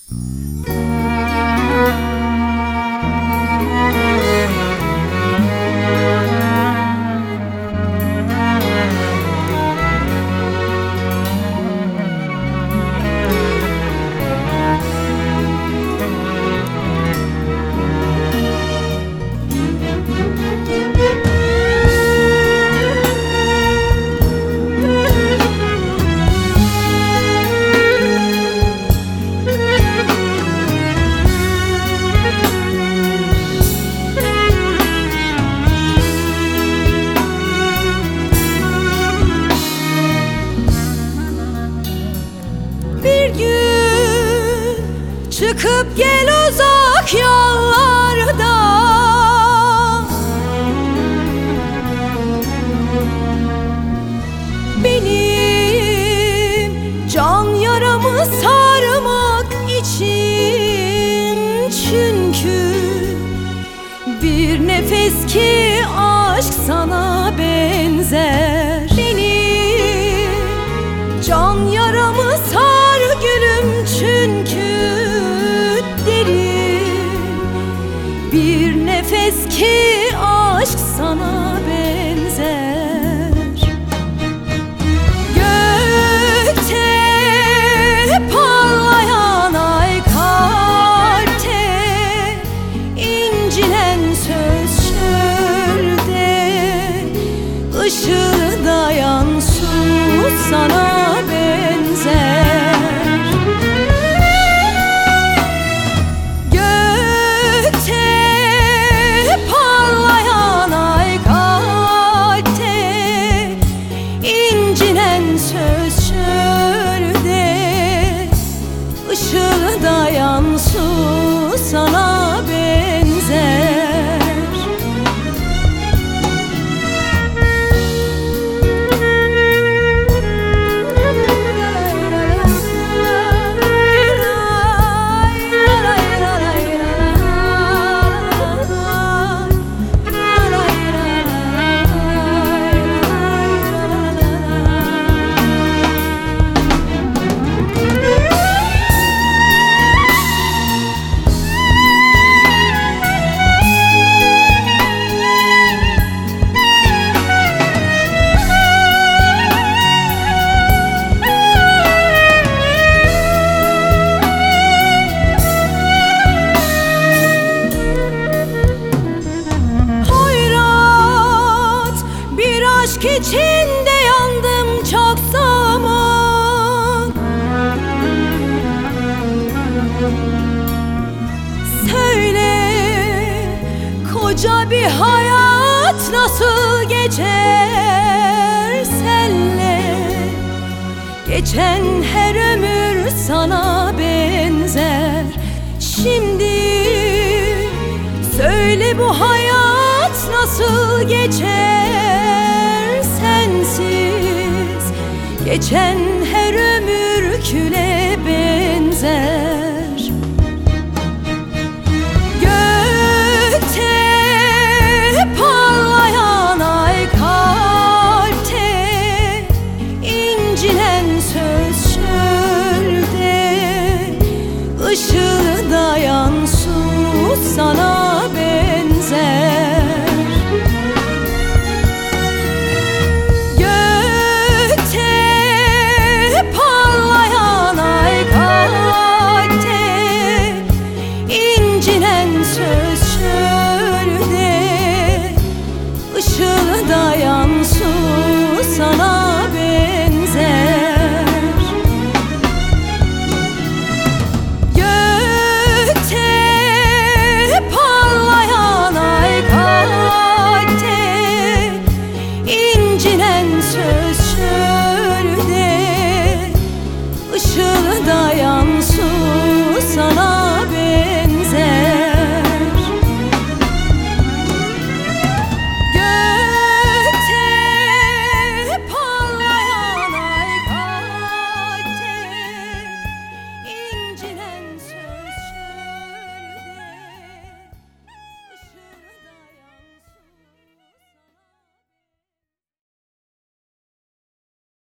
Çıkıp gel uzak yollardan, benim can yaramı sarmak için. Çünkü bir nefes ki aşk sana benzer. Benim can yaramı sar gülüm, çünkü bir nefes ki aşk sana benzer. Gökte parlayan ay, kalpte incinen söz çölde, ışığı dayan su sana benzer. Söz çölde, ışığı dayan su sana benzer. Aşk içinde yandım çok zaman. Söyle, koca bir hayat nasıl geçer senle? Geçen her ömür sana benzer. Şimdi söyle, bu hayat nasıl geçer sensiz? Geçen her ömür küle benzer. Gökte parlayan ay, kalpte incinen söz çölde, ışığı dayan su sana benzer. Söz çölde, ışığı dayan su sana benzer. Gökte parlayan ay, kalpte incinen söz çölde, ışığı dayan su sana